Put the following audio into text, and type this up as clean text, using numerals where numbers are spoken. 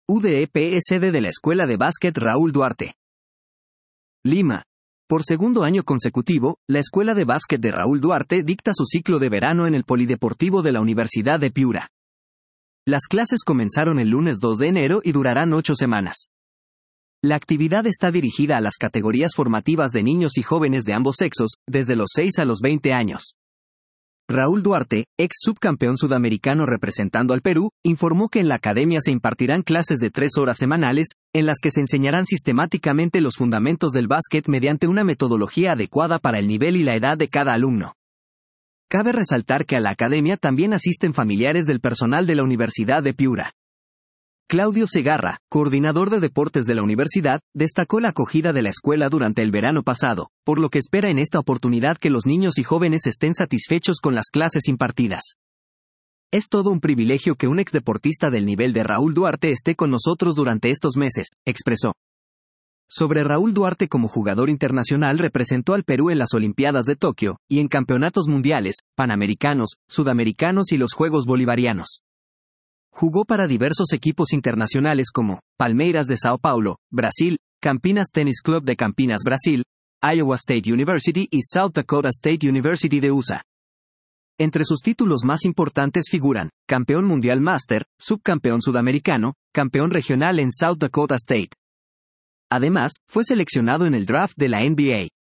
UDEP es sede de la Escuela de Básquet Raúl Duarte. Lima. Por segundo año consecutivo, la Escuela de Básquet de Raúl Duarte dicta su ciclo de verano en el Polideportivo de la Universidad de Piura. Las clases comenzaron el lunes 2 de enero y durarán 8 semanas. La actividad está dirigida a las categorías formativas de niños y jóvenes de ambos sexos, desde los 6 a los 20 años. Raúl Duarte, ex subcampeón sudamericano representando al Perú, informó que en la academia se impartirán clases de 3 horas semanales, en las que se enseñarán sistemáticamente los fundamentos del básquet mediante una metodología adecuada para el nivel y la edad de cada alumno. Cabe resaltar que a la academia también asisten familiares del personal de la Universidad de Piura. Claudio Segarra, coordinador de deportes de la universidad, destacó la acogida de la escuela durante el verano pasado, por lo que espera en esta oportunidad que los niños y jóvenes estén satisfechos con las clases impartidas. Es todo un privilegio que un exdeportista del nivel de Raúl Duarte esté con nosotros durante estos meses, expresó. Sobre Raúl Duarte como jugador internacional representó al Perú en las Olimpiadas de Tokio, y en campeonatos mundiales, panamericanos, sudamericanos y los Juegos Bolivarianos. Jugó para diversos equipos internacionales como Palmeiras de Sao Paulo, Brasil, Campinas Tennis Club de Campinas, Brasil, Iowa State University y South Dakota State University de USA. Entre sus títulos más importantes figuran, campeón mundial máster, subcampeón sudamericano, campeón regional en South Dakota State. Además, fue seleccionado en el draft de la NBA.